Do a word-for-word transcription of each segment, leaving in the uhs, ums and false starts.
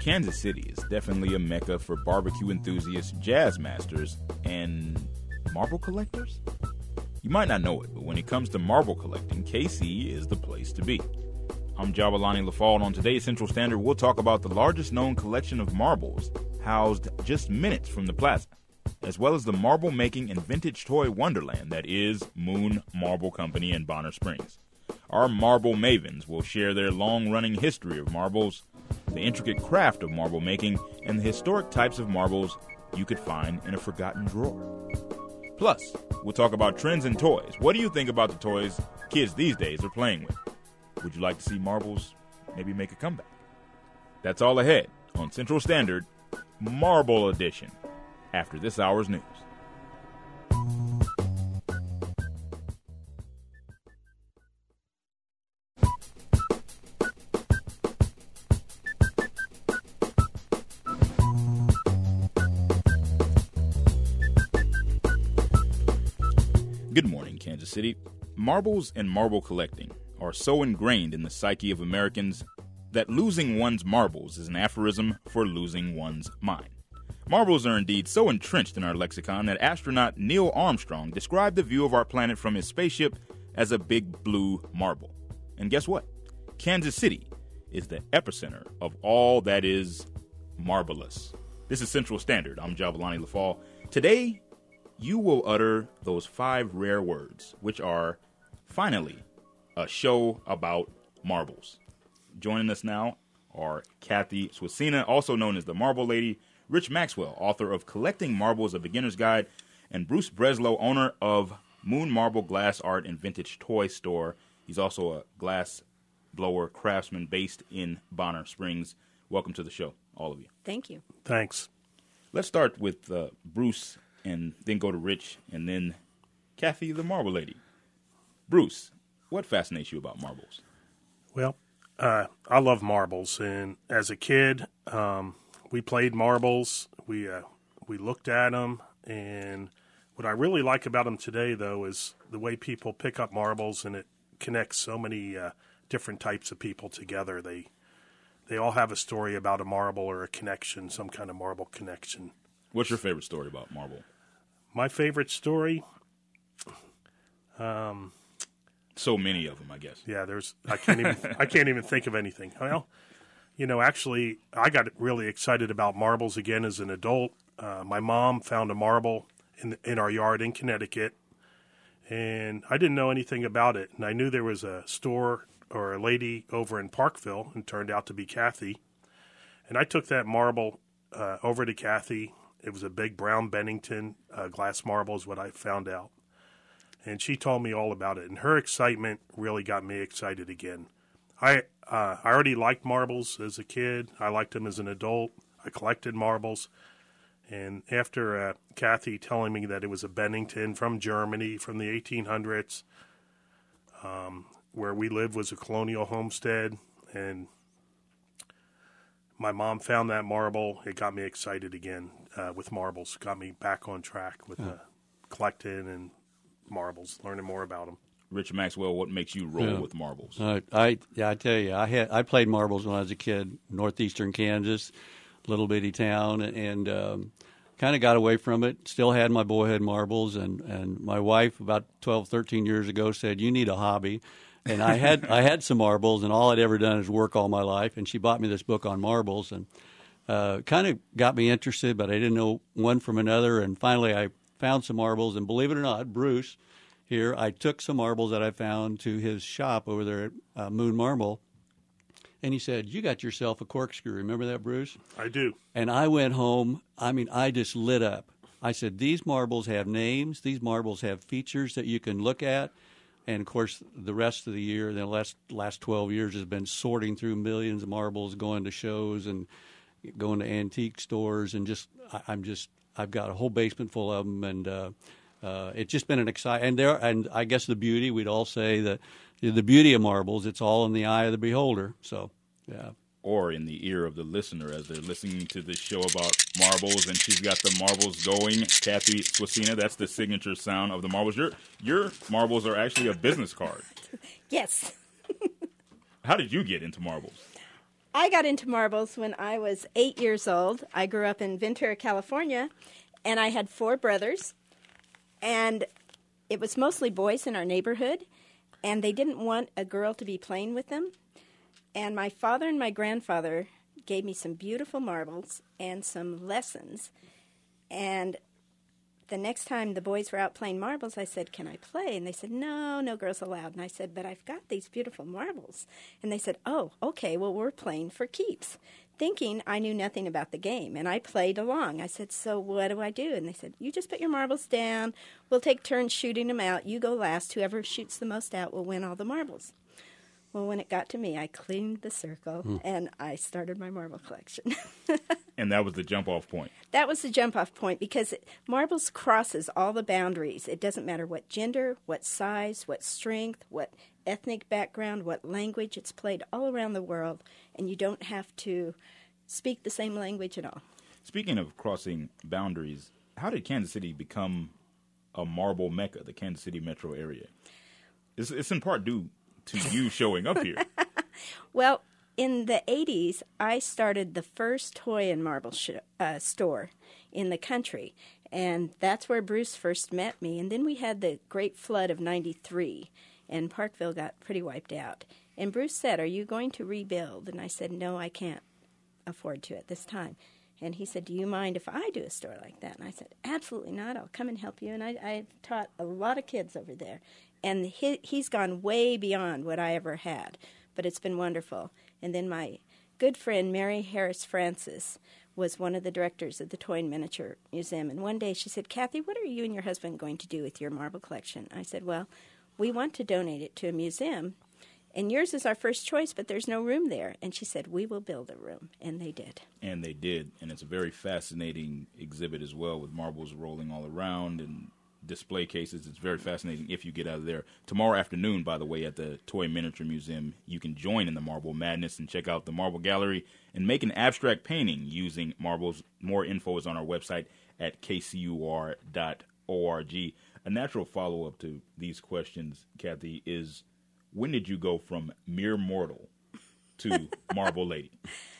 Kansas City is definitely a mecca for barbecue enthusiasts, jazz masters, and marble collectors? You might not know it, but when it comes to marble collecting, K C is the place to be. I'm Jabalani LaFall, and on today's Central Standard, we'll talk about the largest known collection of marbles housed just minutes from the plaza, as well as the marble-making and vintage toy wonderland that is Moon Marble Company in Bonner Springs. Our marble mavens will share their long-running history of marbles, the intricate craft of marble making, and the historic types of marbles you could find in a forgotten drawer. Plus, we'll talk about trends in toys. What do you think about the toys kids these days are playing with? Would you like to see marbles maybe make a comeback? That's all ahead on Central Standard, Marble Edition, after this hour's news. Good morning, Kansas City. Marbles and marble collecting are so ingrained in the psyche of Americans that losing one's marbles is an aphorism for losing one's mind. Marbles are indeed so entrenched in our lexicon that astronaut Neil Armstrong described the view of our planet from his spaceship as a big blue marble. And guess what? Kansas City is the epicenter of all that is marvelous. This is Central Standard. I'm Jabalani LaFall. Today, you will utter those five rare words, which are, finally, a show about marbles. Joining us now are Kathy Swasina, also known as the Marble Lady, Rich Maxwell, author of Collecting Marbles, A Beginner's Guide, and Bruce Breslow, owner of Moon Marble Glass Art and Vintage Toy Store. He's also a glass blower craftsman based in Bonner Springs. Welcome to the show, all of you. Thank you. Thanks. Let's start with uh, Bruce and then go to Rich and then Kathy, the Marble Lady. Bruce, what fascinates you about marbles? Well, uh, I love marbles, and as a kid, um, we played marbles. We uh, we looked at them, and what I really like about them today, though, is the way people pick up marbles, and it connects so many uh, different types of people together. They they all have a story about a marble or a connection, some kind of marble connection. What's your favorite story about marble? My favorite story. Um. So many of them, I guess. Yeah, there's. I can't even. I can't even think of anything. Well, you know, actually, I got really excited about marbles again as an adult. Uh, my mom found a marble in in our yard in Connecticut, and I didn't know anything about it. And I knew there was a store or a lady over in Parkville, and turned out to be Kathy. And I took that marble uh, over to Kathy. It was a big brown Bennington uh, glass marble, is what I found out. And she told me all about it, and her excitement really got me excited again. I uh, I already liked marbles as a kid. I liked them as an adult. I collected marbles. And after uh, Kathy telling me that it was a Bennington from Germany from the eighteen hundreds, um, where we lived was a colonial homestead, and my mom found that marble, it got me excited again uh, with marbles. Got me back on track with uh, collecting and marbles, learning more about them. Rich Maxwell, what makes you roll yeah. with marbles? Uh, I yeah, I tell you, I had I played marbles when I was a kid, northeastern Kansas, little bitty town, and um, kind of got away from it. Still had my boyhood marbles, and, and my wife about twelve, thirteen years ago said, "You need a hobby." And I had I had some marbles, and all I'd ever done is work all my life. And she bought me this book on marbles, and uh, kind of got me interested, but I didn't know one from another. And finally, I found some marbles, and believe it or not, Bruce here, I took some marbles that I found to his shop over there at uh, Moon Marble, and he said, "You got yourself a corkscrew." Remember that, Bruce? I do. And I went home. I mean, I just lit up. I said, "These marbles have names. These marbles have features that you can look at." And, of course, the rest of the year, the last last twelve years, has been sorting through millions of marbles, going to shows and going to antique stores, and just I, I'm just I've got a whole basement full of them, and uh, uh, it's just been an exciting. And there, and I guess the beauty, we'd all say that the beauty of marbles, it's all in the eye of the beholder. So, yeah. Or in the ear of the listener as they're listening to this show about marbles, and she's got the marbles going. Kathy Swasina, that's the signature sound of the marbles. Your your marbles are actually a business card. Yes. How did you get into marbles? I got into marbles when I was eight years old. I grew up in Ventura, California, and I had four brothers, and it was mostly boys in our neighborhood, and they didn't want a girl to be playing with them. And my father and my grandfather gave me some beautiful marbles and some lessons. And the next time the boys were out playing marbles, I said, can I play? And they said, no, no girls allowed. And I said, but I've got these beautiful marbles. And they said, oh, okay, well, we're playing for keeps, thinking I knew nothing about the game. And I played along. I said, so what do I do? And they said, you just put your marbles down. We'll take turns shooting them out. You go last. Whoever shoots the most out will win all the marbles. Well, when it got to me, I cleaned the circle, hmm. and I started my marble collection. And that was the jump-off point. That was the jump-off point because it, marbles crosses all the boundaries. It doesn't matter what gender, what size, what strength, what ethnic background, what language. It's played all around the world, and you don't have to speak the same language at all. Speaking of crossing boundaries, how did Kansas City become a marble mecca, the Kansas City metro area? It's, it's in part due to you showing up here. Well, in the eighties, I started the first toy and marble sh- uh, store in the country, and that's where Bruce first met me. And then we had the great flood of ninety-three, and Parkville got pretty wiped out. And Bruce said, are you going to rebuild? And I said, no, I can't afford to at this time. And he said, do you mind if I do a store like that? And I said, absolutely not. I'll come and help you. And I, I've taught a lot of kids over there. And he, he's gone way beyond what I ever had. But it's been wonderful. And then my good friend, Mary Harris Francis, was one of the directors of the Toy and Miniature Museum. And one day she said, Kathy, what are you and your husband going to do with your marble collection? I said, well, we want to donate it to a museum. And yours is our first choice, but there's no room there. And she said, we will build a room. And they did. And they did. And it's a very fascinating exhibit as well, with marbles rolling all around and display cases. It's very fascinating if you get out of there. Tomorrow afternoon, by the way, at the Toy Miniature Museum, you can join in the Marble Madness and check out the Marble Gallery and make an abstract painting using marbles. More info is on our website at k c u r dot org. A natural follow-up to these questions, Kathy, is when did you go from mere mortal to Marble Lady?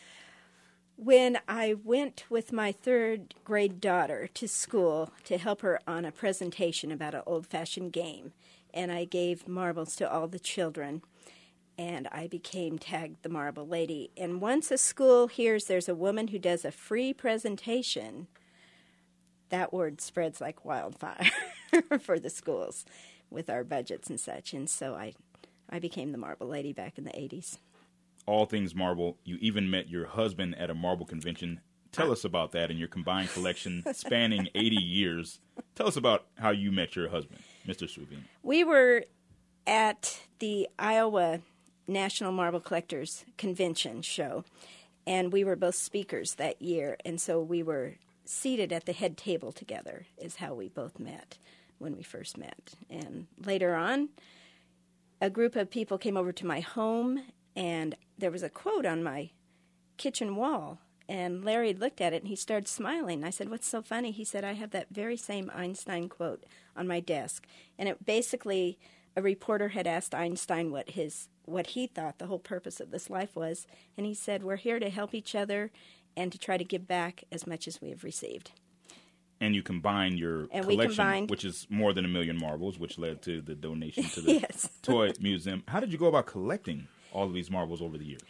When I went with my third grade daughter to school to help her on a presentation about an old-fashioned game, and I gave marbles to all the children, and I became tagged the Marble Lady. And once a school hears there's a woman who does a free presentation, that word spreads like wildfire for the schools with our budgets and such. And so I, I became the Marble Lady back in the eighties. All things marble. You even met your husband at a marble convention. Tell us about that and your combined collection spanning eighty years. Tell us about how you met your husband, Mister Swooping. We were at the Iowa National Marble Collectors Convention show, and we were both speakers that year, and so we were seated at the head table together is how we both met when we first met. And later on, a group of people came over to my home, and there was a quote on my kitchen wall, and Larry looked at it, and he started smiling. I said, what's so funny? He said, I have that very same Einstein quote on my desk. And it basically, a reporter had asked Einstein what his what he thought the whole purpose of this life was, and he said, we're here to help each other and to try to give back as much as we have received. And you combined your and collection, we combined, which is more than a million marbles, which led to the donation to the yes. Toy Museum. How did you go about collecting all of these marbles over the years?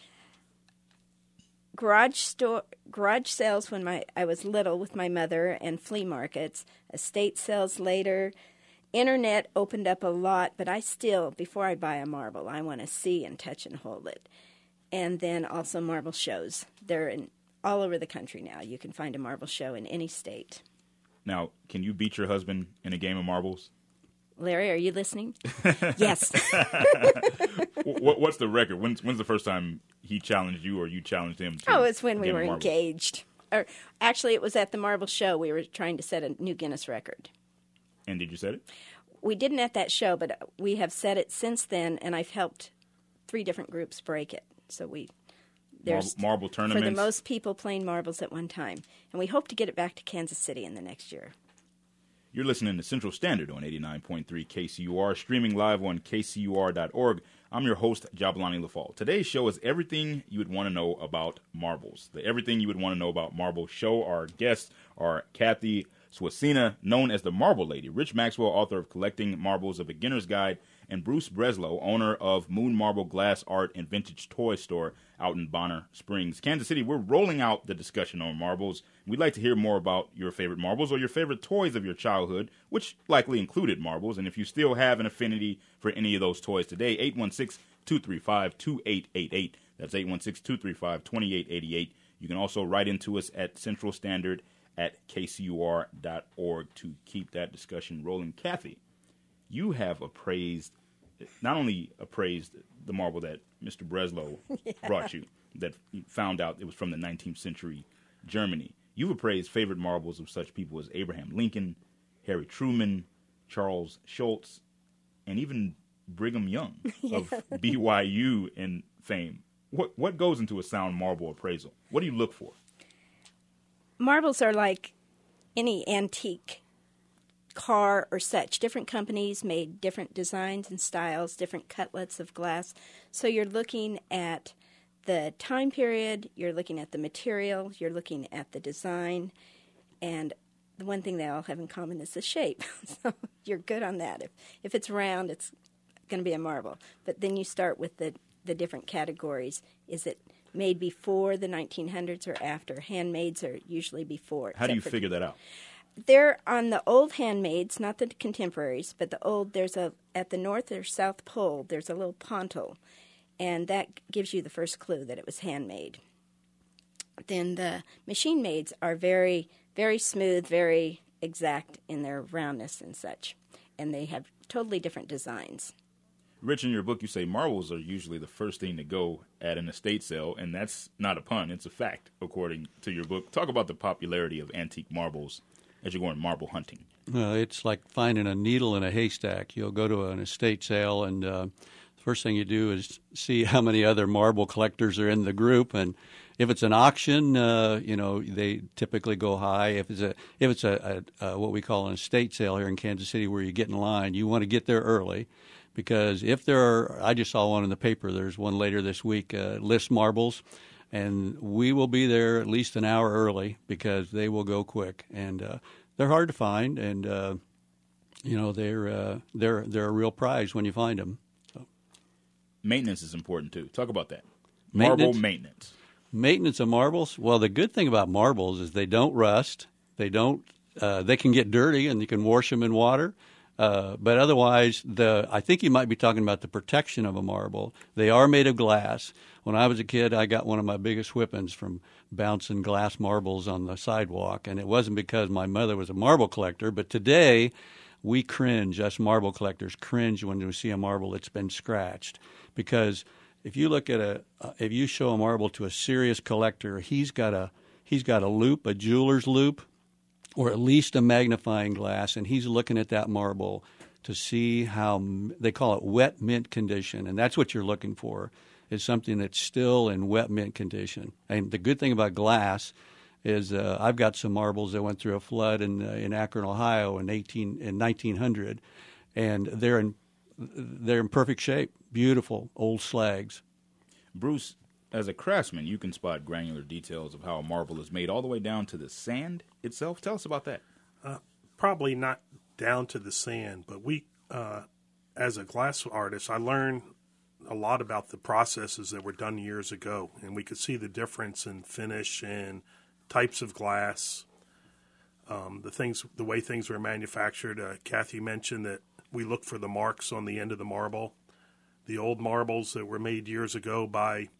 Garage store, garage sales when my I was little with my mother, and flea markets, estate sales later. Internet opened up a lot, but I still, before I buy a marble, I want to see and touch and hold it. And then also marble shows. They're in all over the country now. You can find a marble show in any state. Now, can you beat your husband in a game of marbles? Larry, are you listening? Yes. What's the record? When's, when's the first time he challenged you or you challenged him? To oh, it's when we were marbles? engaged. Or actually, it was at the marble show. We were trying to set a new Guinness record. And did you set it? We didn't at that show, but we have set it since then, and I've helped three different groups break it. So we there's marble, marble tournaments for the most people playing marbles at one time, and we hope to get it back to Kansas City in the next year. You're listening to Central Standard on eighty-nine point three K C U R, streaming live on k c u r dot org. I'm your host, Jabulani Lafal. Today's show is everything you would want to know about marbles. The Everything You Would Want to Know About Marbles show. Our guests are Kathy Swasina, known as the Marble Lady, Rich Maxwell, author of Collecting Marbles, A Beginner's Guide, and Bruce Breslow, owner of Moon Marble Glass Art and Vintage Toy Store out in Bonner Springs, Kansas City. We're rolling out the discussion on marbles. We'd like to hear more about your favorite marbles or your favorite toys of your childhood, which likely included marbles. And if you still have an affinity for any of those toys today, eight one six, two three five, two eight eight eight. That's eight one six, two three five, two eight eight eight. You can also write into us at Central Standard at k c u r dot org to keep that discussion rolling. Kathy, you have appraised, not only appraised the marble that Mister Breslow yeah. brought you, that you found out it was from the nineteenth century Germany. You've appraised favorite marbles of such people as Abraham Lincoln, Harry Truman, Charles Schultz, and even Brigham Young yeah. of B Y U in fame. What what goes into a sound marble appraisal? What do you look for? Marbles are like any antique car or such. Different companies made different designs and styles, different cutlets of glass. So you're looking at the time period, you're looking at the material, you're looking at the design, and the one thing they all have in common is the shape. So you're good on that. If if it's round, it's going to be a marble. But then you start with the, the different categories. Is it made before the nineteen hundreds or after? Handmaids are usually before. How do you figure that out? They're on the old handmaids, not the contemporaries, but the old. There's a at the north or south pole. There's a little pontil, and that gives you the first clue that it was handmade. Then the machine maids are very, very smooth, very exact in their roundness and such, and they have totally different designs. Rich, in your book, you say marbles are usually the first thing to go at an estate sale, and that's not a pun. It's a fact, according to your book. Talk about the popularity of antique marbles as you're going marble hunting. Well, it's like finding a needle in a haystack. You'll go to an estate sale, and uh, the first thing you do is see how many other marble collectors are in the group. And if it's an auction, uh, you know, they typically go high. If it's a if it's a, a, a what we call an estate sale here in Kansas City, where you get in line, you want to get there early. Because if there are, I just saw one in the paper, there's one later this week, uh, list marbles, and we will be there at least an hour early because they will go quick. And uh, they're hard to find, and, uh, you know, they're, uh, they're, they're a real prize when you find them. So. Maintenance is important, too. Talk about that. Marble maintenance. maintenance. Maintenance of marbles? Well, the good thing about marbles is they don't rust. They don't, uh, they can get dirty, and you can wash them in water. Uh, but otherwise, the I think you might be talking about the protection of a marble. They are made of glass. When I was a kid, I got one of my biggest whippings from bouncing glass marbles on the sidewalk, and it wasn't because my mother was a marble collector. But today, we cringe, us marble collectors cringe when we see a marble that's been scratched, because if you look at a, uh, if you show a marble to a serious collector, he's got a he's got a loop, a jeweler's loop, or at least a magnifying glass, and he's looking at that marble to see how they call it wet mint condition, and that's what you're looking for, is something that's still in wet mint condition. And the good thing about glass is uh, I've got some marbles that went through a flood in uh, in Akron, Ohio, in eighteen in nineteen hundred, and they're in they're in perfect shape, beautiful old slags. Bruce, as a craftsman, you can spot granular details of how a marble is made all the way down to the sand itself. Tell us about that. Uh, probably not down to the sand, but we, uh, as a glass artist, I learned a lot about the processes that were done years ago, and we could see the difference in finish and types of glass, um, the things, the way things were manufactured. Uh, Kathy mentioned that we look for the marks on the end of the marble. The old marbles that were made years ago by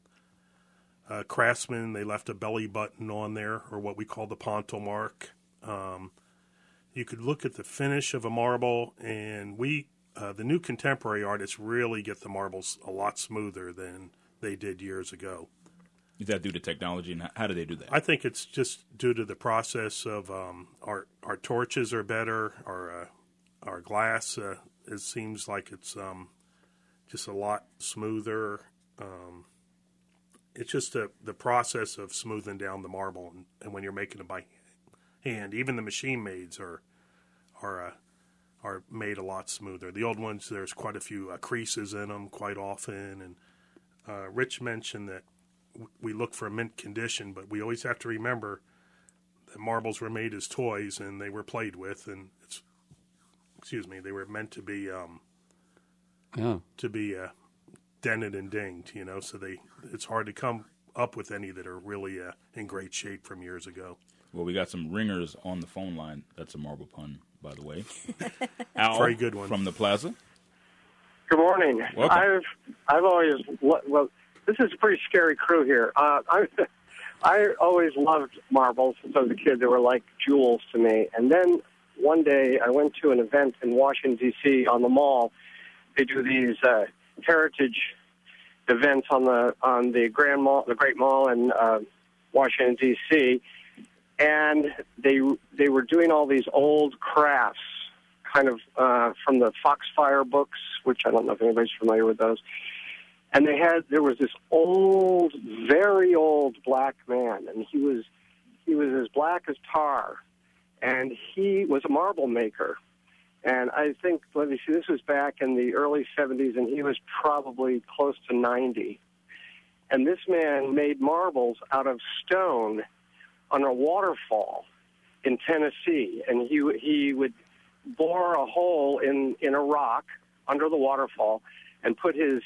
Uh, craftsmen, they left a belly button on there, or what we call the pontil mark. Um, you could look at the finish of a marble, and we, uh, the new contemporary artists, really get the marbles a lot smoother than they did years ago. Is that due to technology, and how do they do that? I think it's just due to the process of um, our our torches are better, our uh, our glass uh, it seems like it's um, just a lot smoother. Um, It's just a, the process of smoothing down the marble, and, and when you're making it by hand, even the machine maids are are uh, are made a lot smoother. The old ones, there's quite a few uh, creases in them quite often. And uh, Rich mentioned that w- we look for mint condition, but we always have to remember that marbles were made as toys and they were played with, and it's, excuse me, they were meant to be um, Yeah. to be uh, dented and dinged, you know. So they it's hard to come up with any that are really uh, in great shape from years ago. Well, we got some ringers on the phone line. That's a marble pun, by the way. Al, Very good one. from the Plaza. Good morning. Welcome. I've I've always lo- well. This is a pretty scary crew here. Uh, I I always loved marbles since I was a kid. They were like jewels to me. And then one day I went to an event in Washington D C on the mall. They do these uh, heritage events on the on the Grand Mall, the Great Mall in uh, Washington D C, and they they were doing all these old crafts, kind of uh, from the Foxfire books, which I don't know if anybody's familiar with those. And they had there was this old, very old black man, and he was he was as black as tar, and he was a marble maker. And I think, let me see, this was back in the early seventies, and he was probably close to ninety. And this man made marbles out of stone on a waterfall in Tennessee. And he he would bore a hole in, in a rock under the waterfall and put his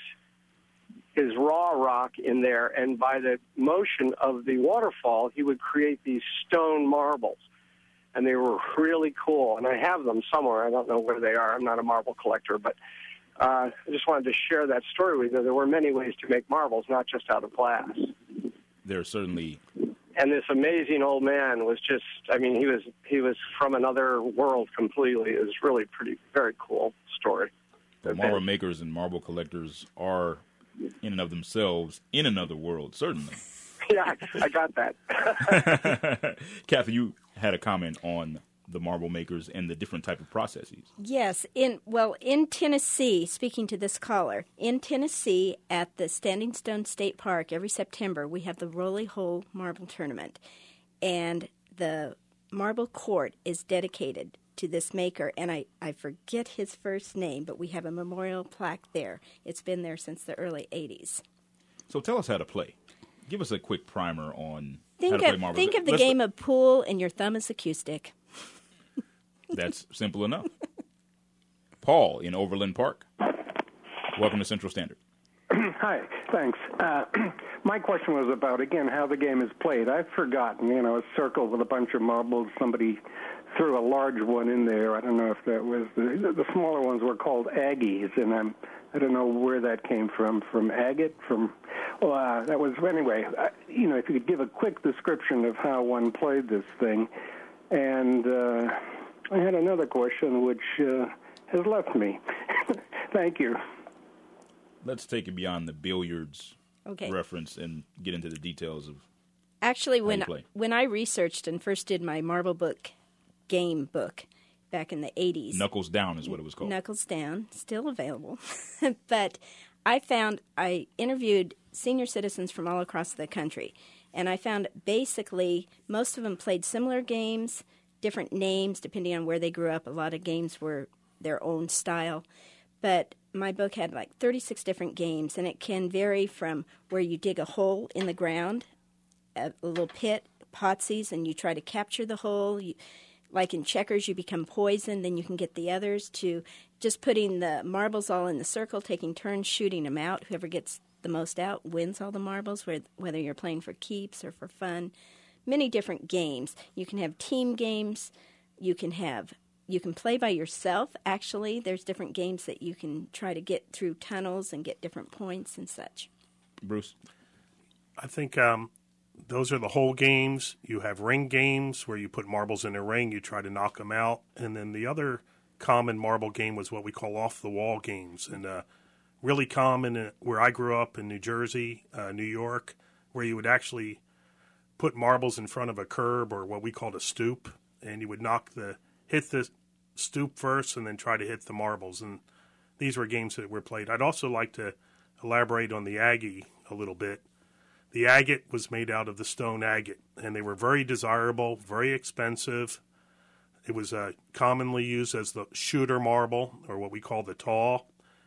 his raw rock in there. And by the motion of the waterfall, he would create these stone marbles. And they were really cool, and I have them somewhere. I don't know where they are. I'm not a marble collector, but uh, I just wanted to share that story with you. There were many ways to make marbles, not just out of glass. There's certainly... And this amazing old man was just, I mean, he was he was from another world completely. It was really pretty, very cool story. The marble makers and marble collectors are, in and of themselves, in another world, certainly. Yeah, I got that. Kathy, you had a comment on the marble makers and the different type of processes. Yes, in well, in Tennessee, speaking to this caller, in Tennessee at the Standing Stone State Park every September, we have the Rolly Hole Marble Tournament, and the marble court is dedicated to this maker, and I, I forget his first name, but we have a memorial plaque there. It's been there since the early eighties. So tell us how to play. Give us a quick primer on Think how to play of, marbles. think of the Let's- game of pool, and your thumb is a cue stick. That's simple enough. Paul in Overland Park. Welcome to Central Standard. Hi, thanks. Uh, my question was about, again, how the game is played. I've forgotten, you know, a circle with a bunch of marbles. Somebody threw a large one in there. I don't know if that was, the, the smaller ones were called Aggies, and I'm, I don't know where that came from, from agate, from, well, uh, that was, anyway, uh, you know, if you could give a quick description of how one played this thing. And uh, I had another question which uh, has left me. Thank you. Let's take it beyond the billiards Okay. reference and get into the details of Actually, you when play. when I researched and first did my marble book game book back in the eighties, Knuckles Down is what it was called. Knuckles Down, still available. But I found, I interviewed senior citizens from all across the country, and I found basically most of them played similar games, different names depending on where they grew up. A lot of games were their own style. But my book had like thirty-six different games, and it can vary from where you dig a hole in the ground, a little pit, Potsies, and you try to capture the hole. You, like in checkers, you become poisoned, then you can get the others, to just putting the marbles all in the circle, taking turns shooting them out. Whoever gets the most out wins all the marbles, whether you're playing for keeps or for fun. Many different games. You can have team games. You can have you can play by yourself, actually. There's different games that you can try to get through tunnels and get different points and such. Bruce? I think um, those are the whole games. You have ring games where you put marbles in a ring, you try to knock them out. And then the other common marble game was what we call off-the-wall games. And uh, really common uh, where I grew up in New Jersey, uh, New York, where you would actually put marbles in front of a curb or what we called a stoop, and you would knock the hit the stoop first and then try to hit the marbles. And these were games that were played. I'd also like to elaborate on the Aggie a little bit. The agate was made out of the stone agate, and they were very desirable, very expensive. It was uh, commonly used as the shooter marble, or what we call the taw.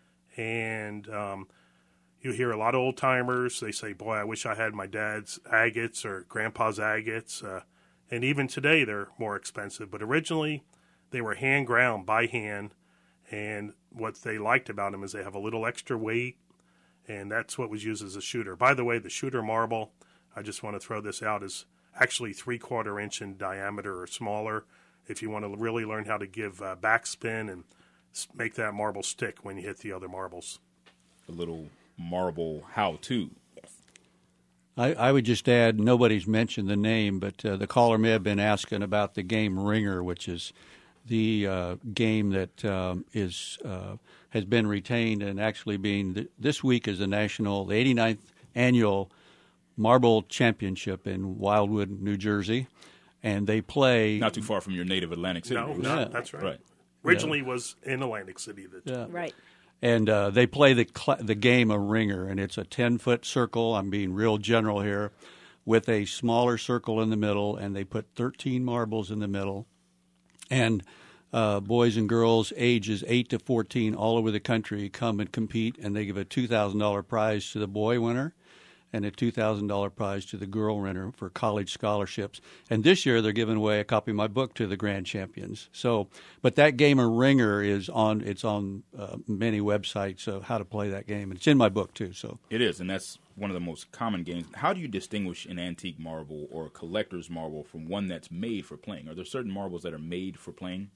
And um, you hear a lot of old timers. They say, "Boy, I wish I had my dad's agates or grandpa's agates." Uh, and even today, they're more expensive. But originally, they were hand ground by hand. And what they liked about them is they have a little extra weight, and that's what was used as a shooter. By the way, the shooter marble, I just want to throw this out, is actually three-quarter inch in diameter or smaller. If you want to really learn how to give uh, backspin and make that marble stick when you hit the other marbles. A little marble how-to. Yes. I, I would just add, nobody's mentioned the name, but uh, the caller may have been asking about the game Ringer, which is the uh, game that um, is uh, has been retained and actually being th- this week is the national, the eighty-ninth annual Marble Championship in Wildwood, New Jersey. And they play Not too far from your native Atlantic City. No, Bruce. no, Yeah. that's right. Right. Originally was in Atlantic City. That Yeah. Right. And uh, they play the cl- the game of Ringer, and it's a ten-foot circle. I'm being real general here, with a smaller circle in the middle, and they put thirteen marbles in the middle. And uh, boys and girls ages eight to fourteen all over the country come and compete, and they give a two thousand dollars prize to the boy winner and a two thousand dollars prize to the girl winner for college scholarships. And this year they're giving away a copy of my book to the grand champions. So, but that game of Ringer is on, it's on uh, many websites of how to play that game. And it's in my book too. So It is, and that's one of the most common games. How do you distinguish an antique marble or a collector's marble from one that's made for playing? Are there certain marbles that are made for playing?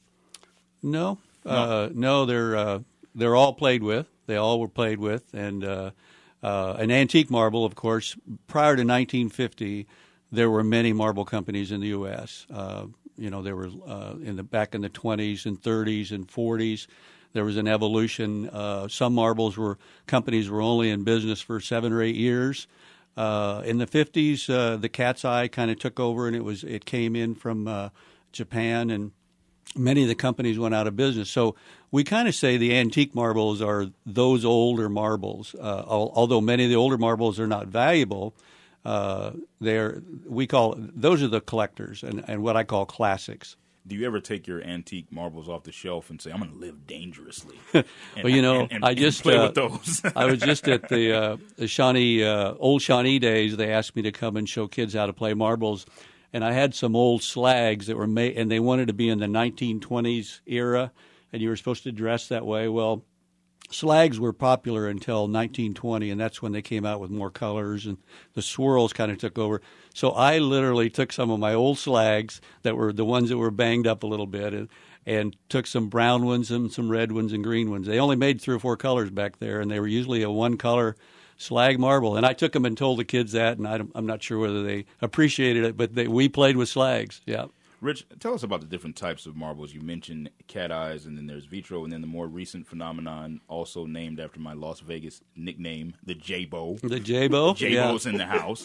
no, no, uh, no they're, uh, they're all played with. They all were played with. And, uh, Uh, an antique marble, of course, prior to nineteen fifty, there were many marble companies in the U S. Uh, you know, there were uh, in the back in the twenties and thirties and forties. There was an evolution. Uh, some marbles were companies were only in business for seven or eight years. Uh, in the fifties, uh, the Cat's Eye kind of took over, and it was it came in from uh, Japan, and many of the companies went out of business. So we kind of say the antique marbles are those older marbles. Uh, al- although many of the older marbles are not valuable, uh, they're we call those are the collectors and, and what I call classics. Do you ever take your antique marbles off the shelf and say, "I'm going to live dangerously"? Well, And- you know, and- and- I and just play uh, with those. I was just at the, uh, the Shawnee uh, old Shawnee days. They asked me to come and show kids how to play marbles. And I had some old slags that were made, and they wanted to be in the nineteen twenties era, and you were supposed to dress that way. Well, slags were popular until nineteen twenty, and that's when they came out with more colors, and the swirls kind of took over. So I literally took some of my old slags that were the ones that were banged up a little bit, and, and took some brown ones and some red ones and green ones. They only made three or four colors back there, and they were usually a one-color slag marble. And I took them and told the kids that, and I don't, I'm not sure whether they appreciated it, but they, we played with slags, yeah. Rich, tell us about the different types of marbles. You mentioned cat eyes, and then there's vitro, and then the more recent phenomenon, also named after my Las Vegas nickname, the J-Bo. The J-Bo? J-Bo's in the house.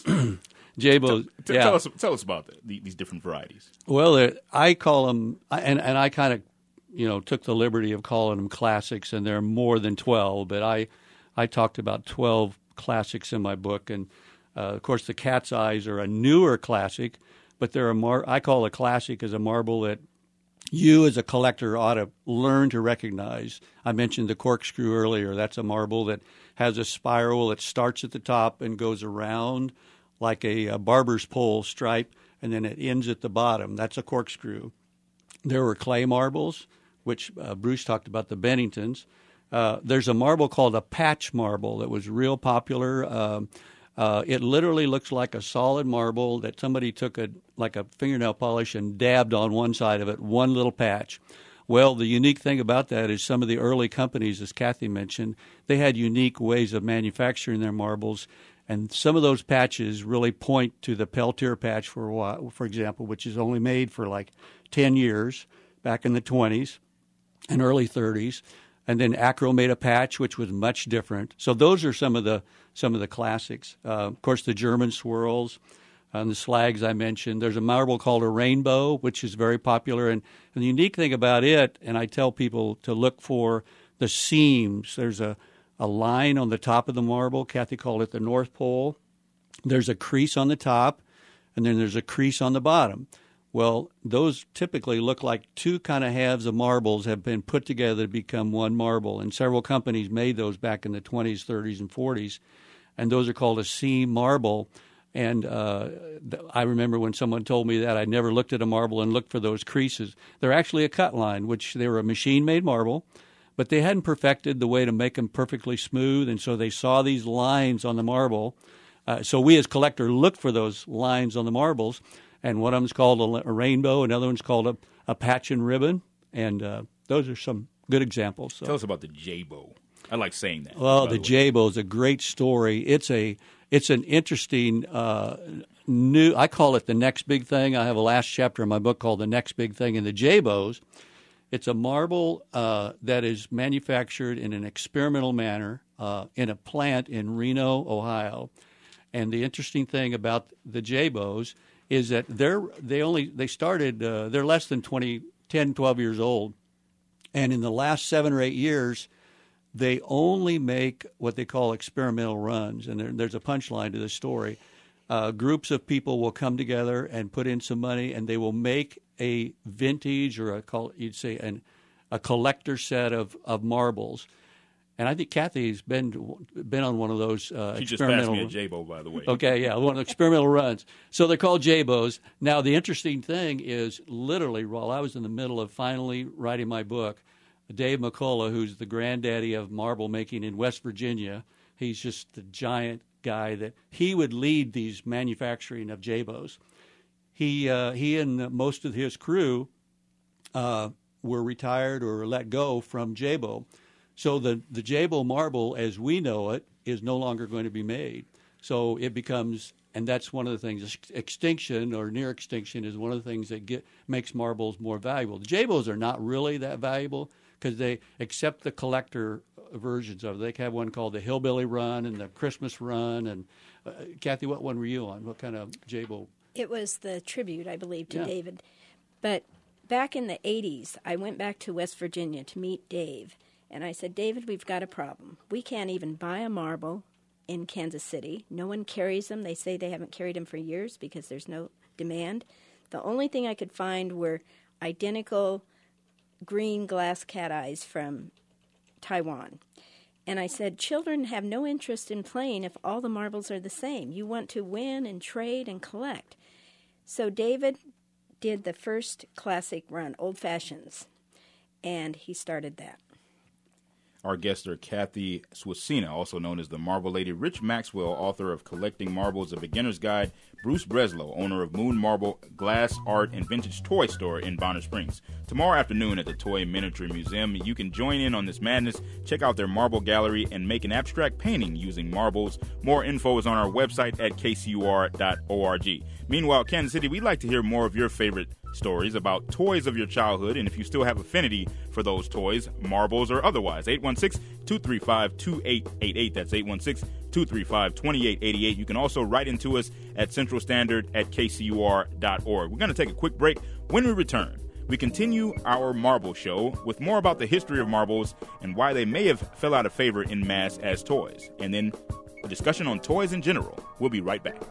J-Bo, T- yeah. Tell us, tell us about the, the, these different varieties. Well, uh, I call them, and, and I kind of, you know, took the liberty of calling them classics, and there are more than twelve, but I, I talked about twelve classics in my book, and uh, of course the Cat's Eyes are a newer classic, but they're a mar- I call a classic as a marble that you as a collector ought to learn to recognize. I mentioned the corkscrew earlier. That's a marble that has a spiral that starts at the top and goes around like a, a barber's pole stripe, and then it ends at the bottom. That's a corkscrew. There were clay marbles, which uh, Bruce talked about, the Benningtons. Uh, there's a marble called a patch marble that was real popular. Um, uh, it literally looks like a solid marble that somebody took a like a fingernail polish and dabbed on one side of it, one little patch. Well, the unique thing about that is some of the early companies, as Kathy mentioned, they had unique ways of manufacturing their marbles, and some of those patches really point to the Peltier patch, for a while, for example, which is only made for like ten years back in the twenties and early thirties. And then Acro made a patch, which was much different. So those are some of the some of the classics. Uh, of course, the German swirls and the slags I mentioned. There's a marble called a rainbow, which is very popular. And, and the unique thing about it, and I tell people to look for the seams. There's a, a line on the top of the marble. Kathy called it the North Pole. There's a crease on the top, and then there's a crease on the bottom. Well, those typically look like two kind of halves of marbles have been put together to become one marble, and several companies made those back in the twenties, thirties, and forties, and those are called a seam marble. And uh, th- I remember when someone told me that, I never looked at a marble and looked for those creases. They're actually a cut line, which they were a machine-made marble, but they hadn't perfected the way to make them perfectly smooth, and so they saw these lines on the marble. Uh, so we as collectors looked for those lines on the marbles, and one of them's called a, a rainbow, another one's called a, a patch and ribbon, and uh, those are some good examples. So. Tell us about the J-bow. I like saying that. Well, the, the J-bow is a great story. It's a it's an interesting uh, new. I call it the next big thing. I have a last chapter in my book called The Next Big Thing. And the J-bows, it's a marble uh, that is manufactured in an experimental manner uh, in a plant in Reno, Ohio. And the interesting thing about the J-bows is that they're they only they started uh, they're less than twenty, ten, twelve years old, and in the last seven or eight years, they only make what they call experimental runs. And there, there's a punchline to the story. Uh, groups of people will come together and put in some money, and they will make a vintage or a you'd say an, a collector set of, of marbles. And I think Kathy's been been on one of those uh, she just experimental. passed me a J-bow, by the way. Okay, yeah, one of the experimental runs. So they're called J-bows. Now, the interesting thing is, literally, while I was in the middle of finally writing my book, Dave McCullough, who's the granddaddy of marble making in West Virginia, he's just the giant guy that he would lead these manufacturing of J-bows. He uh, he and most of his crew uh, were retired or let go from J-bow. So the, the J-bow marble, as we know it, is no longer going to be made. So it becomes, and that's one of the things, extinction or near extinction is one of the things that get, makes marbles more valuable. The J-bows are not really that valuable because they accept the collector versions of it. They have one called the Hillbilly Run and the Christmas Run. And uh, Kathy, what one were you on? What kind of J-bow? It was the tribute, I believe, to Yeah. David. But back in the eighties, I went back to West Virginia to meet Dave. And I said, David, we've got a problem. We can't even buy a marble in Kansas City. No one carries them. They say they haven't carried them for years because there's no demand. The only thing I could find were identical green glass cat eyes from Taiwan. And I said, children have no interest in playing if all the marbles are the same. You want to win and trade and collect. So David did the first classic run, Old Fashions, and he started that. Our guests are Kathy Swasina, also known as the Marble Lady, Rich Maxwell, author of Collecting Marbles, A Beginner's Guide, Bruce Breslow, owner of Moon Marble Glass, Art, and Vintage Toy Store in Bonner Springs. Tomorrow afternoon at the Toy Miniature Museum, you can join in on this madness, check out their marble gallery, and make an abstract painting using marbles. More info is on our website at k c u r dot org. Meanwhile, Kansas City, we'd like to hear more of your favorite stories about toys of your childhood, and if you still have affinity for those toys, marbles or otherwise. eight one six, two three five, two eight eight eight. That's eight one six, two three five, two eight eight eight. You can also write into us at Central Standard at k c u r dot org. We're going to take a quick break. When we return, we continue our marble show with more about the history of marbles and why they may have fell out of favor in mass as toys, and then a discussion on toys in general. We'll be right back.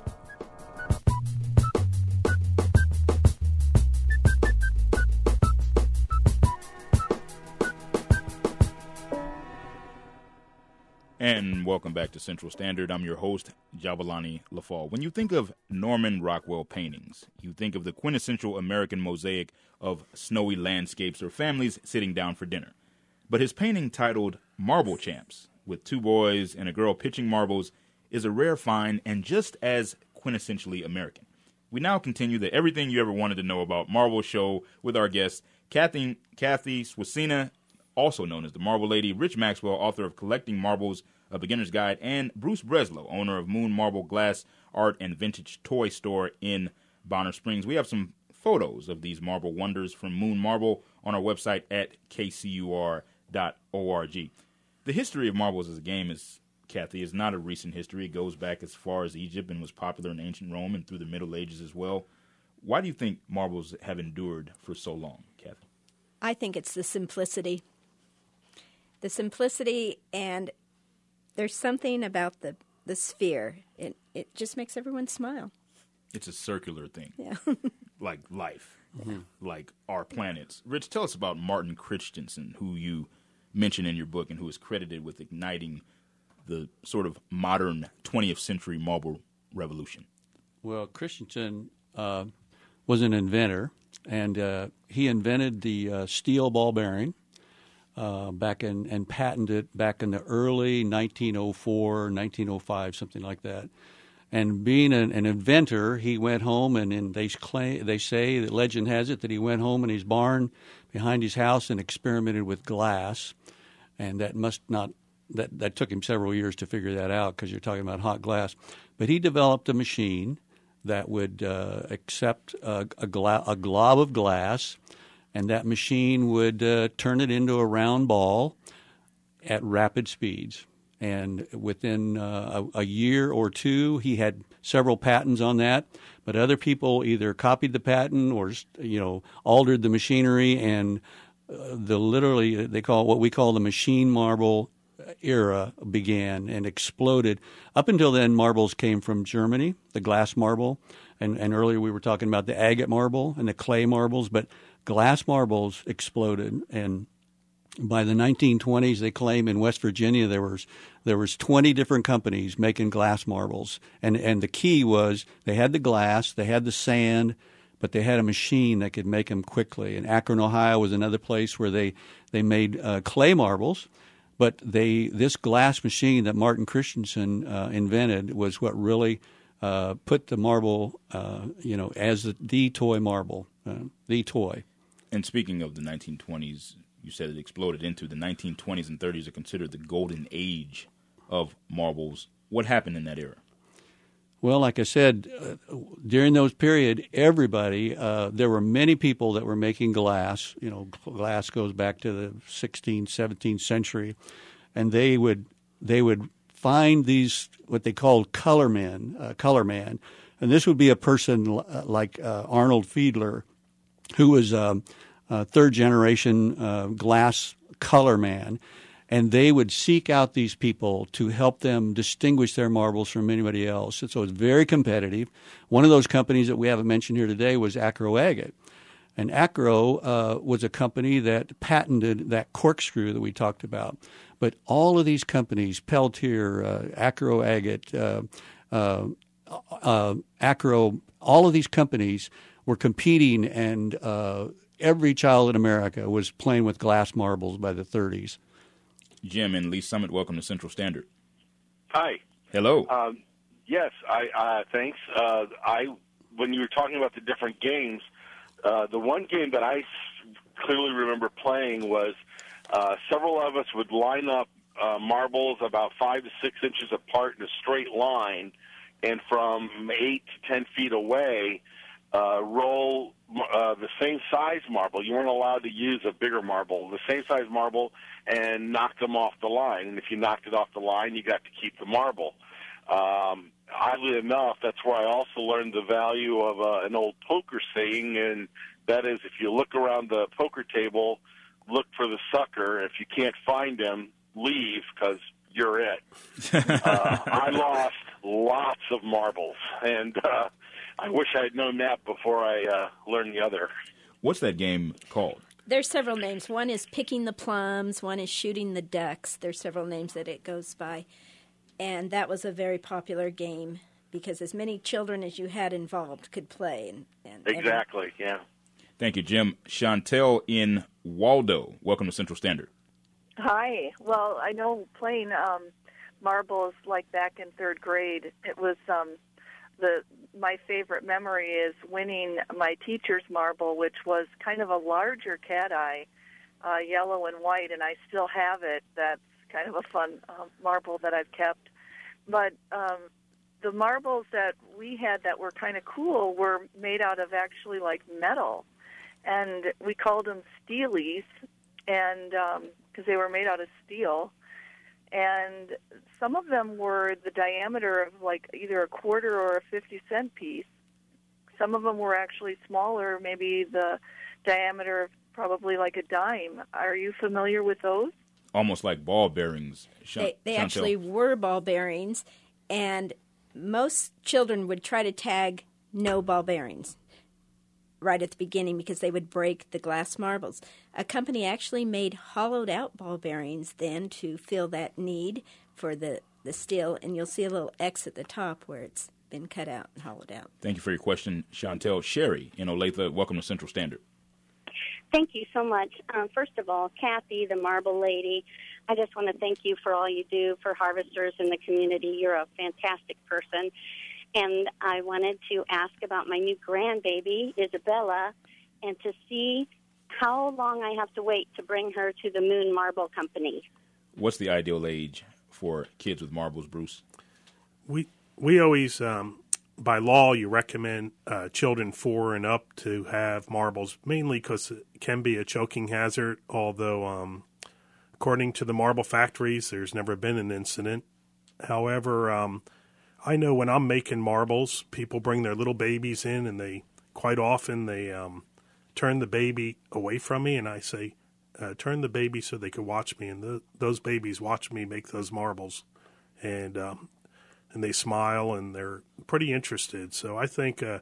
And welcome back to Central Standard. I'm your host, Jabalani Lafall. When you think of Norman Rockwell paintings, you think of the quintessential American mosaic of snowy landscapes or families sitting down for dinner. But his painting titled Marble Champs, with two boys and a girl pitching marbles, is a rare find and just as quintessentially American. We now continue the Everything You Ever Wanted to Know About Marble show with our guests, Kathy, Kathy Swasina, also known as the Marble Lady, Rich Maxwell, author of Collecting Marbles, A Beginner's Guide, and Bruce Breslow, owner of Moon Marble Glass, Art, and Vintage Toy Store in Bonner Springs. We have some photos of these marble wonders from Moon Marble on our website at k c u r dot org. The history of marbles as a game is, Kathy, is not a recent history. It goes back as far as Egypt and was popular in ancient Rome and through the Middle Ages as well. Why do you think marbles have endured for so long, Kathy? I think it's the simplicity. The simplicity, and there's something about the, the sphere. It it just makes everyone smile. It's a circular thing. Yeah. like life, mm-hmm. like our planets. Rich, tell us about Martin Christensen, who you mention in your book and who is credited with igniting the sort of modern twentieth century marble revolution. Well, Christensen uh, was an inventor, and uh, he invented the uh, steel ball bearing uh, back in and patented it back in the early nineteen oh four, nineteen oh five, something like that. And being an, an inventor, he went home, and, and they claim, they say, that legend has it, that he went home in his barn behind his house and experimented with glass. And that must not that, that took him several years to figure that out, because you're talking about hot glass. But he developed a machine that would uh, accept a, a, gla- a glob of glass, and that machine would uh, turn it into a round ball at rapid speeds. And within uh, a, a year or two, he had several patents on that. But other people either copied the patent or, you know, altered the machinery, and uh, the literally they call it what we call the machine marble era began and exploded. Up until then, marbles came from Germany, the glass marble, and, and earlier we were talking about the agate marble and the clay marbles, but glass marbles exploded. And by the nineteen twenties, they claim in West Virginia there was there was twenty different companies making glass marbles, and and the key was they had the glass, they had the sand, but they had a machine that could make them quickly. And Akron, Ohio, was another place where they they made uh, clay marbles, but they this glass machine that Martin Christensen uh, invented was what really uh, put the marble, uh, you know, as the, the toy marble, uh, the toy. And speaking of the nineteen twenties. You said it exploded into the nineteen twenties and thirties are considered the golden age of marbles. What happened in that era? Well, like I said, uh, during those period, everybody, uh, there were many people that were making glass. You know, glass goes back to the sixteenth, seventeenth century, and they would they would find these what they called color men, uh, color man, and this would be a person l- like uh, Arnold Fiedler, who was um, Uh, third-generation uh, glass color man, and they would seek out these people to help them distinguish their marbles from anybody else. And so it's very competitive. One of those companies that we haven't mentioned here today was Acro Agate. And Acro uh, was a company that patented that corkscrew that we talked about. But all of these companies, Peltier, uh, Acro Agate, uh, uh, uh, Acro, all of these companies were competing, and uh, every child in America was playing with glass marbles by the thirties. Jim and Lee Summit, welcome to Central Standard. Hi. Hello. Um, yes, I uh, thanks. Uh, I when you were talking about the different games, uh, the one game that I clearly remember playing was uh, several of us would line up uh, marbles about five to six inches apart in a straight line, and from eight to ten feet away, uh, roll uh, the same size marble. You weren't allowed to use a bigger marble. The same size marble, and knock them off the line. And if you knocked it off the line, you got to keep the marble. Um, oddly enough, that's where I also learned the value of uh, an old poker saying, and that is, if you look around the poker table, look for the sucker. If you can't find him, leave, because you're it. uh, I lost lots of marbles, and uh, I wish I had known that before I uh, learned the other. What's that game called? There's several names. One is picking the plums. One is shooting the ducks. There's several names that it goes by. And that was a very popular game because as many children as you had involved could play. And, and Exactly, every... yeah. Thank you, Jim. Chantel in Waldo, welcome to Central Standard. Hi. Well, I know playing um, marbles like back in third grade, it was um, the my favorite memory is winning my teacher's marble, which was kind of a larger cat eye, uh, yellow and white, and I still have it. That's kind of a fun uh, marble that I've kept. But um, the marbles that we had that were kind of cool were made out of actually like metal, and we called them steelies, and because um, they were made out of steel. And some of them were the diameter of like either a quarter or a fifty cent piece. Some of them were actually smaller, maybe the diameter of probably like a dime. Are you familiar with those? Almost like ball bearings. Sh- they they actually were ball bearings, and most children would try to tag no ball bearings. right at the beginning because they would break the glass marbles. A company actually made hollowed-out ball bearings then to fill that need for the, the steel, and you'll see a little X at the top where it's been cut out and hollowed out. Thank you for your question, Chantel. Sherry in Olathe, welcome to Central Standard. Thank you so much. Um, first of all, Kathy, the Marble Lady, I just want to thank you for all you do for harvesters in the community. You're a fantastic person. And I wanted to ask about my new grandbaby, Isabella, and to see how long I have to wait to bring her to the Moon Marble Company. What's the ideal age for kids with marbles, Bruce? We we always, um, by law, you recommend uh, children four and up to have marbles, mainly because it can be a choking hazard, although um, according to the marble factories, there's never been an incident. However, um, I know when I'm making marbles, people bring their little babies in, and they quite often they um, turn the baby away from me, and I say, uh, turn the baby so they can watch me, and the, those babies watch me make those marbles, and um, and they smile, and they're pretty interested. So I think uh,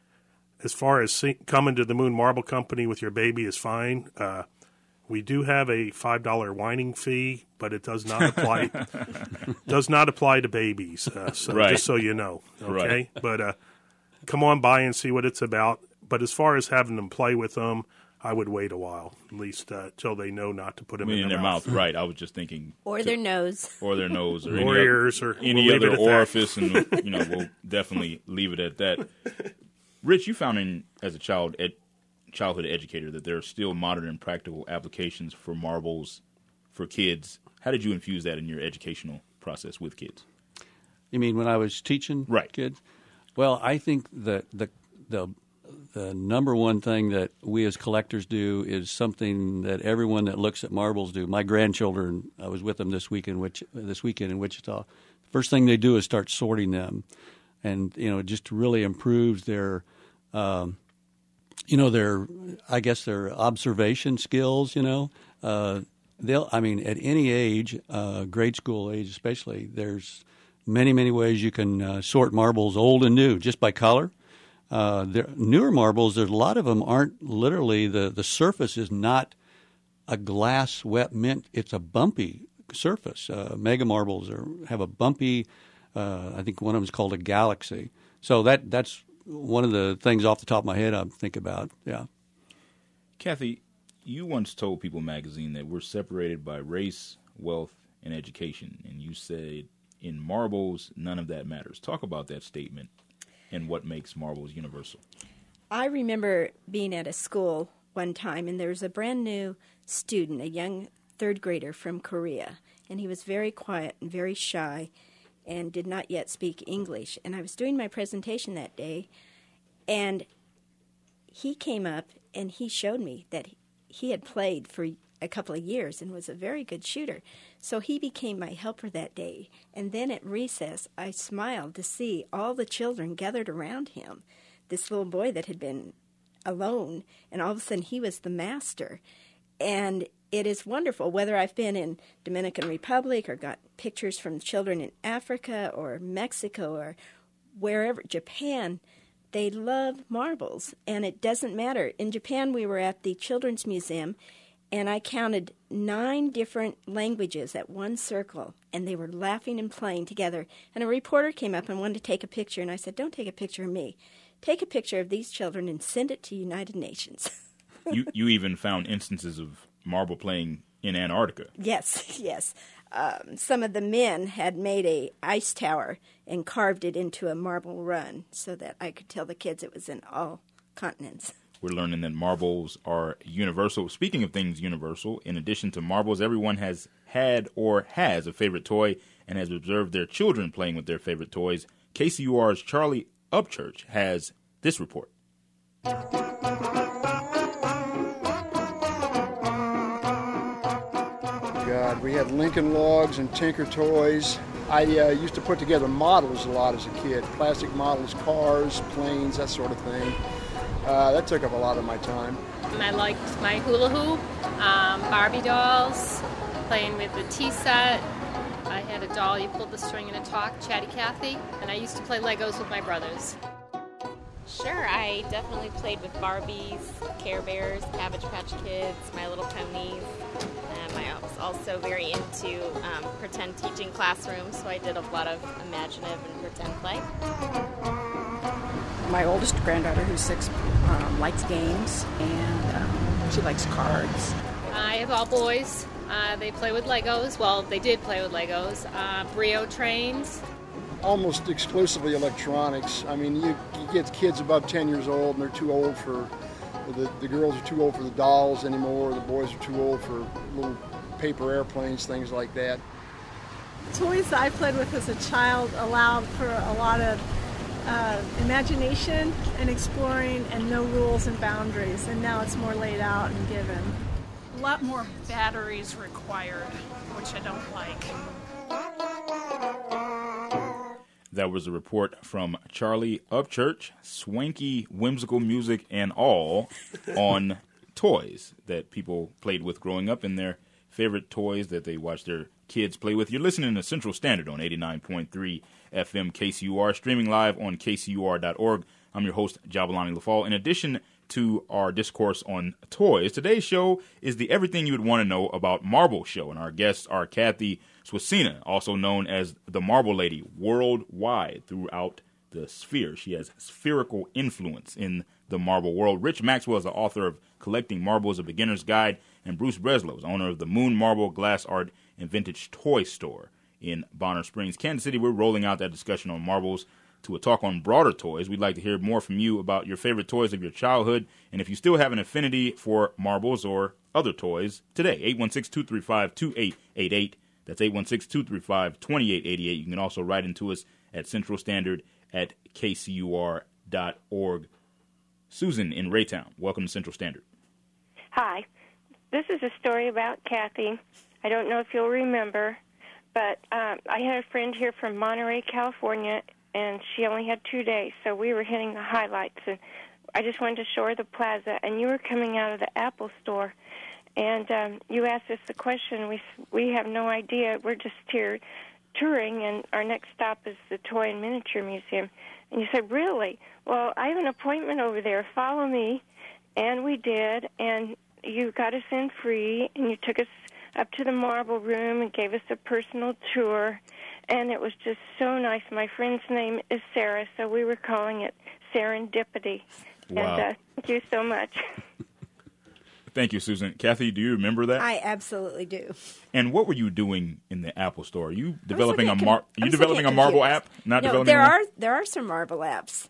as far as see, coming to the Moon Marble Company with your baby is fine. Uh, we do have a five dollar whining fee, but it does not apply does not apply to babies. Uh, so right. Just so you know, okay. Right. But uh, come on by and see what it's about. But as far as having them play with them, I would wait a while, at least uh, till they know not to put them I mean, in, in their, their mouth. mouth. Right. I was just thinking, Or to, their nose, or their nose, or, or any ears, other, or any we'll other leave it at orifice, and you know, we'll definitely leave it at that. Rich, you found in as a child ed, childhood educator that there are still modern and practical applications for marbles for kids. How did you infuse that in your educational process with kids? You mean when I was teaching right. kids? Well, I think that the the the number one thing that we as collectors do is something that everyone that looks at marbles do. My grandchildren, I was with them this week in Wich, this weekend in Wichita. First thing they do is start sorting them, and you know, it just really improves their, um, you know, their I guess their observation skills. You know, uh, they'll. I mean, at any age, uh, grade school age especially, there's many many ways you can uh, sort marbles, old and new, just by color. Uh, there, newer marbles, there's a lot of them aren't literally, the, the surface is not a glass wet mint. It's a bumpy surface. Uh, mega marbles are, have a bumpy, uh, I think one of them is called a galaxy. So that that's one of the things off the top of my head I think about, yeah. Kathy, you once told People magazine that we're separated by race, wealth, and education, and you said in marbles, none of that matters. Talk about that statement and what makes marbles universal. I remember being at a school one time, and there was a brand new student, a young third grader from Korea, and he was very quiet and very shy and did not yet speak English. And I was doing my presentation that day, and he came up and he showed me that he had played for a couple of years and was a very good shooter. So he became my helper that day. And then at recess, I smiled to see all the children gathered around him, this little boy that had been alone, and all of a sudden he was the master. And it is wonderful, whether I've been in Dominican Republic or got pictures from children in Africa or Mexico or wherever, Japan, they love marbles. And it doesn't matter. In Japan, we were at the Children's Museum, and I counted nine different languages at one circle, and they were laughing and playing together. And a reporter came up and wanted to take a picture, and I said, don't take a picture of me. Take a picture of these children and send it to United Nations. you you even found instances of marble playing in Antarctica. Yes, yes. Um, some of the men had made a ice tower and carved it into a marble run so that I could tell the kids it was in all continents. We're learning that marbles are universal. Speaking of things universal, in addition to marbles, everyone has had or has a favorite toy and has observed their children playing with their favorite toys. K C U R's Charlie Upchurch has this report. God, we had Lincoln Logs and Tinker Toys. I uh, used to put together models a lot as a kid, plastic models, cars, planes, that sort of thing. Uh, that took up a lot of my time. I liked my hula hoop, um, Barbie dolls, playing with the tea set. I had a doll, you pulled the string and it talked, Chatty Cathy, and I used to play Legos with my brothers. Sure, I definitely played with Barbies, Care Bears, Cabbage Patch Kids, My Little Ponies. Um, I was also very into um, pretend teaching classrooms, so I did a lot of imaginative and pretend play. My oldest granddaughter, who's six, um, likes games, and um, she likes cards. I have all boys. Uh, they play with Legos. Well, they did play with Legos. Uh, Brio trains. Almost exclusively electronics. I mean, you, you get kids above ten years old, and they're too old for, the, the girls are too old for the dolls anymore, the boys are too old for little paper airplanes, things like that. Toys that I played with as a child allowed for a lot of uh, imagination and exploring and no rules and boundaries, and now it's more laid out and given. A lot more batteries required, which I don't like. That was a report from Charlie Upchurch, swanky, whimsical music and all on toys that people played with growing up and their favorite toys that they watched their kids play with. You're listening to Central Standard on eighty-nine point three F M K C U R, streaming live on K C U R dot org. I'm your host, Jabalani LaFall. In addition to our discourse on toys, today's show is the Everything You Would Want to Know About Marble show, and our guests are Kathy Swasina, also known as the Marble Lady, worldwide throughout the sphere. She has spherical influence in the marble world. Rich Maxwell is the author of Collecting Marbles, A Beginner's Guide, and Bruce Breslow is owner of the Moon Marble Glass Art and Vintage Toy Store in Bonner Springs, Kansas City. We're rolling out that discussion on marbles to a talk on broader toys. We'd like to hear more from you about your favorite toys of your childhood, and if you still have an affinity for marbles or other toys, today, eight one six, two three five, two eight eight eight. That's eight one six, two three five, two eight eight eight. You can also write into us at Central Standard at K C U R dot org. Susan in Raytown, welcome to Central Standard. Hi. This is a story about Kathy. I don't know if you'll remember, but um, I had a friend here from Monterey, California, and she only had two days, so we were hitting the highlights. And I just wanted to show her the plaza, and you were coming out of the Apple store. And um, you asked us the question. We we have no idea. We're just here touring, and our next stop is the Toy and Miniature Museum. And you said, really? Well, I have an appointment over there. Follow me. And we did, and you got us in free, and you took us up to the marble room and gave us a personal tour. And it was just so nice. My friend's name is Sarah, so we were calling it Serendipity. Wow. And uh, thank you so much. Thank you, Susan. Kathy, do you remember that? I absolutely do. And what were you doing in the Apple Store? Are you developing a com- mar- Are you developing a computers. marble app? Not no, developing there one? are there are some marble apps,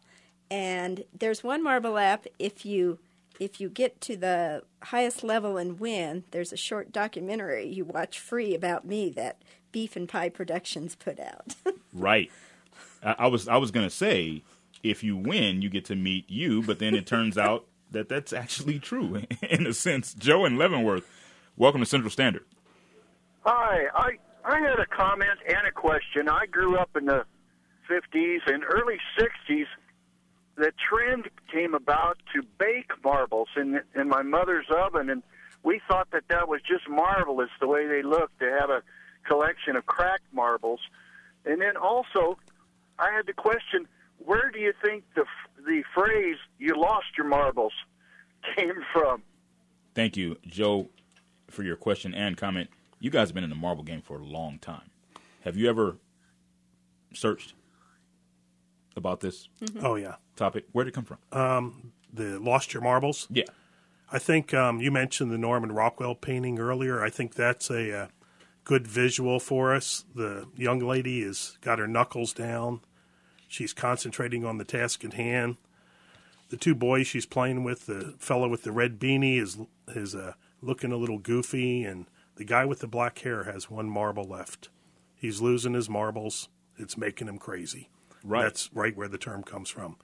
and there's one marble app. If you if you get to the highest level and win, there's a short documentary you watch free about me that Beef and Pie Productions put out. Right. I, I was I was going to say, if you win, you get to meet you, but then it turns out that that's actually true in a sense. Joe in Leavenworth, welcome to Central Standard. Hi, I I had a comment and a question. I grew up in the fifties and early sixties. The trend came about to bake marbles in in my mother's oven, and we thought that that was just marvelous the way they looked, to have a collection of cracked marbles. And then also, I had the question, where do you think the the phrase "you lost your marbles" came from? Thank you, Joe, for your question and comment. You guys have been in the marble game for a long time. Have you ever searched about this Mm-hmm. Oh, yeah. topic? Where did it come from? Um, the Lost Your Marbles? Yeah. I think um, you mentioned the Norman Rockwell painting earlier. I think that's a uh, good visual for us. The young lady has got her knuckles down. She's concentrating on the task at hand. The two boys she's playing with, the fellow with the red beanie is is uh, looking a little goofy, and the guy with the black hair has one marble left. He's losing his marbles. It's making him crazy. Right. That's right where the term comes from.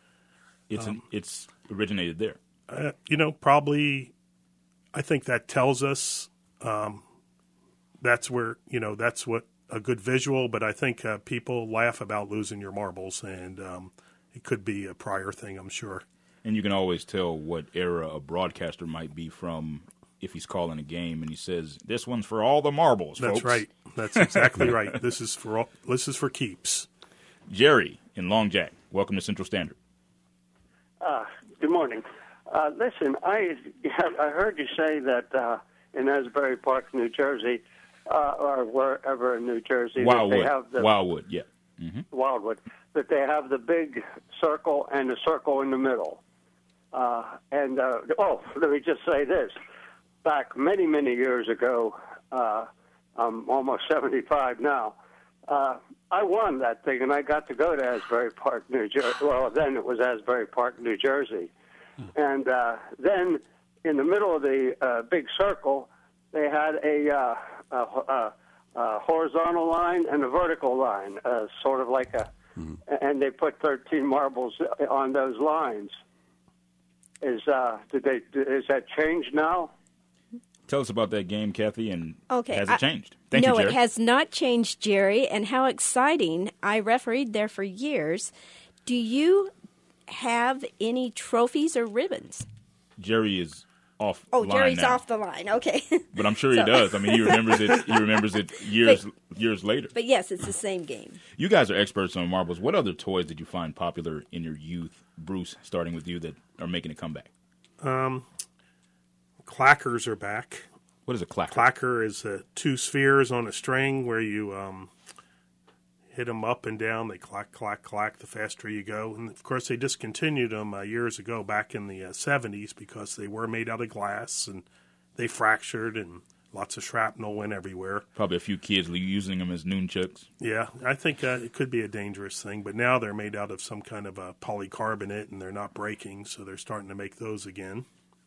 It's Um, an, it's originated there. Uh, you know, probably, I think that tells us um, that's where, you know, that's what a good visual, but I think uh, people laugh about losing your marbles, and um, it could be a prior thing, I'm sure. And you can always tell what era a broadcaster might be from if he's calling a game and he says, "This one's for all the marbles, That's folks." right. That's exactly right. This is for all, this is for keeps. Jerry in Long Jack, welcome to Central Standard. Uh, good morning. Uh, listen, I I heard you say that uh, in Asbury Park, New Jersey, uh, or wherever in New Jersey, Wildwood. that they have the Wildwood, yeah. Mm-hmm. Wildwood, that they have the big circle and the circle in the middle. Uh, and uh, oh, let me just say this: back many many years ago, uh, I'm almost seventy-five now. Uh, I won that thing, and I got to go to Asbury Park, New Jersey. Well, then it was Asbury Park, New Jersey. And uh, then in the middle of the uh, big circle, they had a, uh, a, a, a horizontal line and a vertical line, uh, sort of like a, mm-hmm. and they put thirteen marbles on those lines. Is uh, did they? Is that changed now? Tell us about that game, Kathy, and okay, has it I, changed? Thank no, you, Jerry. it has not changed, Jerry, and how exciting. I refereed there for years. Do you have any trophies or ribbons? Jerry is off Oh, line Jerry's now. off the line. Okay. But I'm sure So- he does. I mean, he remembers it. He remembers it years But- years later. But yes, it's the same game. You guys are experts on marbles. What other toys did you find popular in your youth, Bruce, starting with you, that are making a comeback? Um, clackers are back. What is a clacker? Clacker is uh, two spheres on a string where you um, hit them up and down. They clack, clack, clack the faster you go. And, of course, they discontinued them uh, years ago back in the uh, seventies because they were made out of glass and they fractured and lots of shrapnel went everywhere. Probably a few kids using them as nunchucks. Yeah, I think uh, it could be a dangerous thing, but now they're made out of some kind of a polycarbonate and they're not breaking, so they're starting to make those again.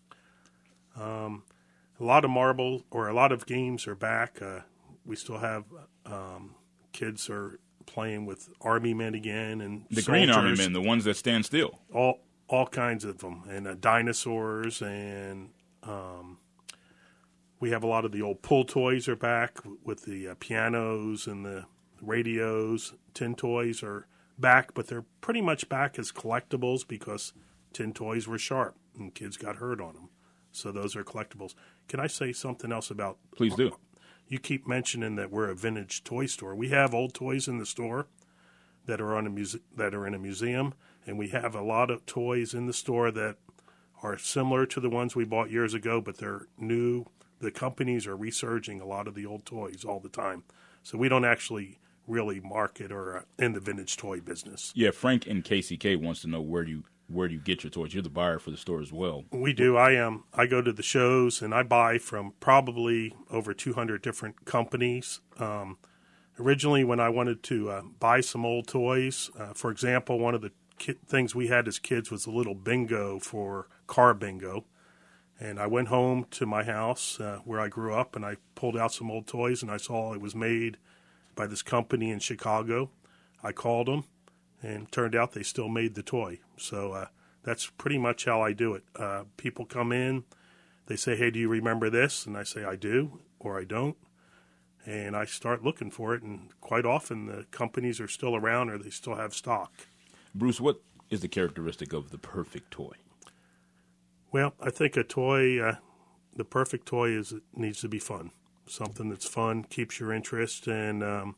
Um, a lot of marble or a lot of games are back. Uh, we still have um, kids are playing with army men again and The green army soldiers. men, the ones that stand still. all all kinds of them, and uh, dinosaurs, and um, we have a lot of the old pull toys are back with the uh, pianos and the radios. Tin toys are back, but they're pretty much back as collectibles because tin toys were sharp and kids got hurt on them. So those are collectibles. Can I say something else about? Please do. You keep mentioning that we're a vintage toy store. We have old toys in the store that are on a muse- that are in a museum, and we have a lot of toys in the store that are similar to the ones we bought years ago, but they're new. The companies are resurging a lot of the old toys all the time, so we don't actually really market or uh, in the vintage toy business. Yeah, Frank in K C K wants to know where you where do you get your toys. You're the buyer for the store as well. We do. I am. I go to the shows and I buy from probably over two hundred different companies. Um, originally, when I wanted to uh, buy some old toys, uh, for example, one of the ki- things we had as kids was a little bingo for car bingo. And I went home to my house uh, where I grew up, and I pulled out some old toys, and I saw it was made by this company in Chicago. I called them, and it turned out they still made the toy. So uh, that's pretty much how I do it. Uh, people come in, they say, hey, do you remember this? And I say, I do, or I don't. And I start looking for it, and quite often the companies are still around or they still have stock. Bruce, what is the characteristic of the perfect toy? Well, I think a toy, uh, the perfect toy is it needs to be fun. Something that's fun, keeps your interest, and um,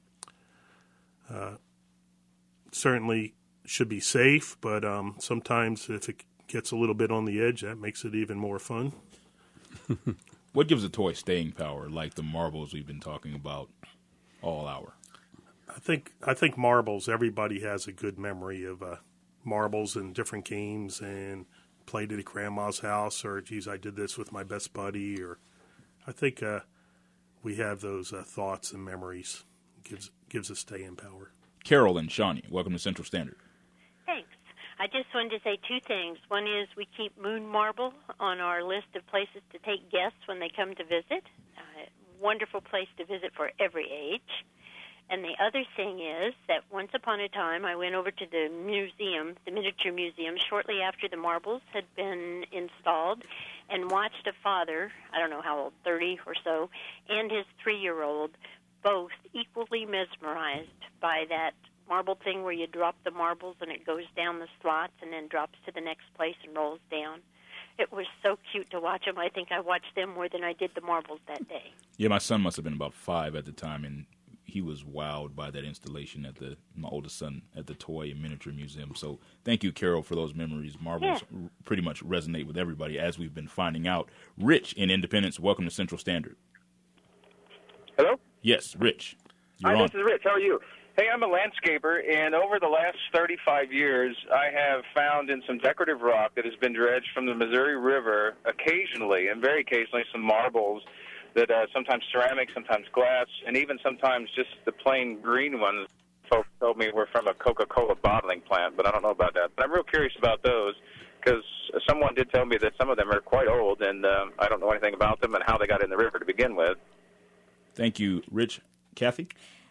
uh, certainly should be safe, but um, sometimes if it gets a little bit on the edge, that makes it even more fun. What gives a toy staying power, like the marbles we've been talking about all hour? I think I think marbles, everybody has a good memory of uh, marbles in different games and played it at grandma's house, or, geez, I did this with my best buddy, or I think uh, we have those uh, thoughts and memories. Gives gives us staying power. Carol and Shawnee, welcome to Central Standard. Thanks. I just wanted to say two things. One is we keep Moon Marble on our list of places to take guests when they come to visit. Uh, wonderful place to visit for every age. And the other thing is that once upon a time I went over to the museum, the miniature museum, shortly after the marbles had been installed and watched a father, I don't know how old, thirty or so, and his three-year-old both equally mesmerized by that marble thing where you drop the marbles and it goes down the slots and then drops to the next place and rolls down. It was so cute to watch them. I think I watched them more than I did the marbles that day. Yeah, my son must have been about five at the time, and he was wowed by that installation at the my oldest son at the Toy and Miniature Museum. So thank you, Carol, for those memories. Marbles Yeah. r- pretty much resonate with everybody, as we've been finding out. Rich in Independence, welcome to Central Standard. Hello? Yes, Rich. You're Hi, on. this is Rich. How are you? Hey, I'm a landscaper, and over the last thirty-five years, I have found in some decorative rock that has been dredged from the Missouri River occasionally, and very occasionally, some marbles that uh, sometimes ceramic, sometimes glass, and even sometimes just the plain green ones. Folks told me were from a Coca-Cola bottling plant, but I don't know about that. But I'm real curious about those because someone did tell me that some of them are quite old, and um, I don't know anything about them and how they got in the river to begin with. Thank you, Rich. Kathy?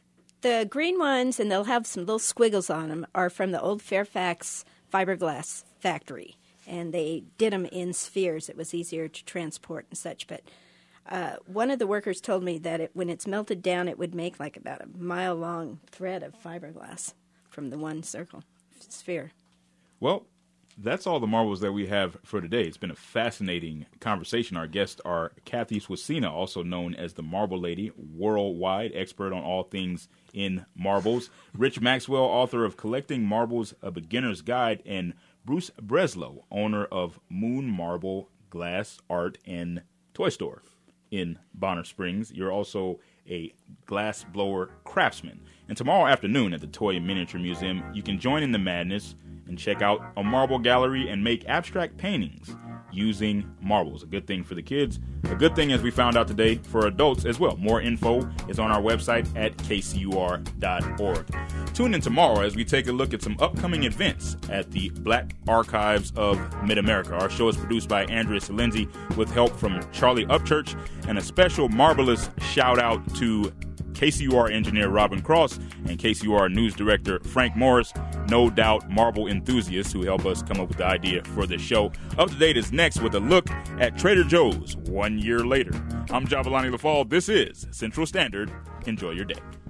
The green ones, and they'll have some little squiggles on them, are from the old Fairfax fiberglass factory. And they did them in spheres. It was easier to transport and such. But uh, one of the workers told me that it, when it's melted down, it would make like about a mile-long thread of fiberglass from the one circle sphere. Well, that's all the marbles that we have for today. It's been a fascinating conversation. Our guests are Kathy Swasina, also known as the Marble Lady, worldwide expert on all things in marbles. Rich Maxwell, author of Collecting Marbles, A Beginner's Guide, and Bruce Breslow, owner of Moon Marble Glass Art and Toy Store in Bonner Springs. You're also a glass blower craftsman. And tomorrow afternoon at the Toy and Miniature Museum, you can join in the madness and check out a marble gallery and make abstract paintings using marbles. A good thing for the kids, a good thing, as we found out today, for adults as well. More info is on our website at k c u r dot org. Tune in tomorrow as we take a look at some upcoming events at the Black Archives of Mid-America. Our show is produced by Andrea Salenzi with help from Charlie Upchurch, and a special marvelous shout out to K C U R engineer Robin Cross and K C U R news director Frank Morris, no doubt marble enthusiasts who help us come up with the idea for this show. Up to Date is next with a look at Trader Joe's one year later. I'm Javalani LaFall. This is Central Standard. Enjoy your day.